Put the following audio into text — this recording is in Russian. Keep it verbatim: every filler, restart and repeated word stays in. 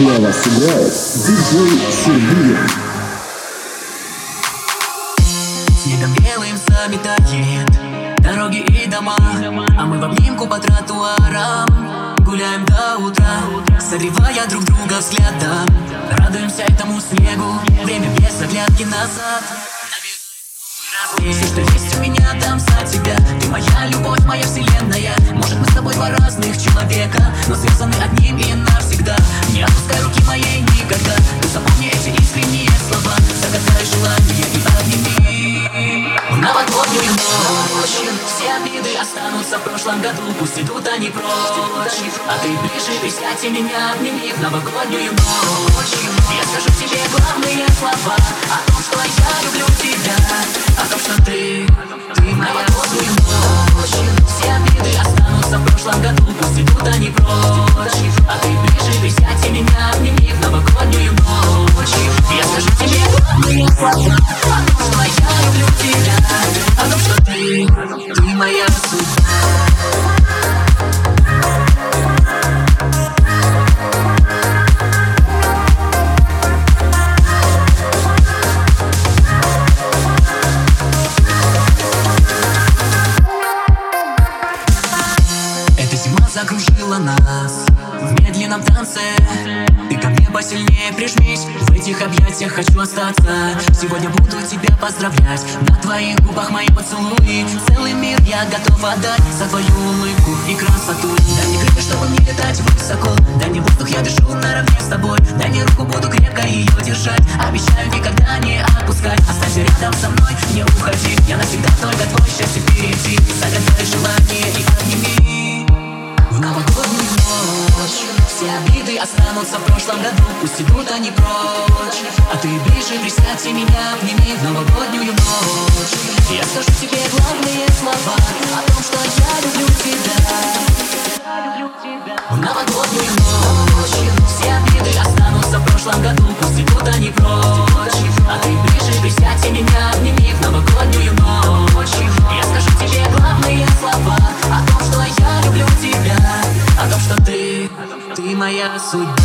Для вас играет диджей Сергей. Снегом белым заметает дороги и дома, а мы в обнимку по тротуарам гуляем до утра, согревая друг друга взглядом. Радуемся этому снегу, время без оглядки назад. Все, что есть у меня, дам за тебя. Ты моя любовь, моя вселенная. Может, мы с тобой два разных человека, но связаны одним и навсегда. Не отпускай руки моей никогда. Ты запомни эти искренние слова, загадай желание и обними. В новогоднюю ночь все обиды останутся в прошлом году, пусть идут они прочь. А ты ближе, присядь и меня обними. В новогоднюю ночь я скажу тебе главные слова о том, что я люблю тебя, о том, что ты, ты моя новогоднюю ночь. Все обиды останутся в прошлом году, пусть идут они прочь. А ты ближе, присядь и меня обними. В новогоднюю ночь я скажу тебе главные слова о том, что я люблю тебя, о том, что ты, ты моя судьба. Закружила нас в медленном танце. Ты ко мне посильнее прижмись, в этих объятиях хочу остаться. Сегодня буду тебя поздравлять, на твоих губах мои поцелуи. Целый мир я готов отдать за твою улыбку и красоту. Дай мне крылья, чтобы мне летать высоко. Дай мне воздух, я дышу наравне с тобой. Дай мне руку, буду крепко ее держать. Обещаю никогда не отпускать. Останься рядом со мной, не уходи. Я навсегда только твой, счастье впереди. Загадай желание и обними. В новогоднюю ночь все обиды останутся в прошлом году, пусть идут они прочь. А ты ближе, присядь и меня обними. В новогоднюю ночь я скажу тебе главные слова о том, что я люблю тебя. В новогоднюю ночь все обиды останутся в прошлом году, пусть идут они прочь. А ты ближе, присядь и меня обними. В новогоднюю ночь я скажу тебе главные слова о том, что я люблю тебя, о том, что ты, ты моя судьба.